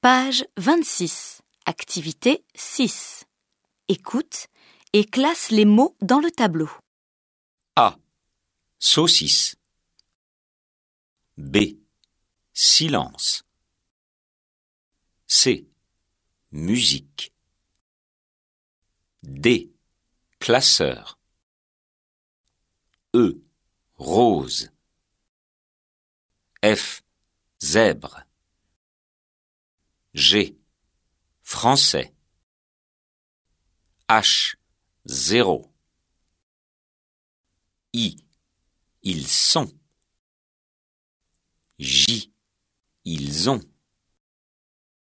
Page 26. Activité 6. Écoute et classe les mots dans le tableau. A. Saucisse. B. Silence. C. Musique. D. Classeur. E. Rose. F. Zèbre. G. Français. H. Zéro. I. Ils sont. J. Ils ont.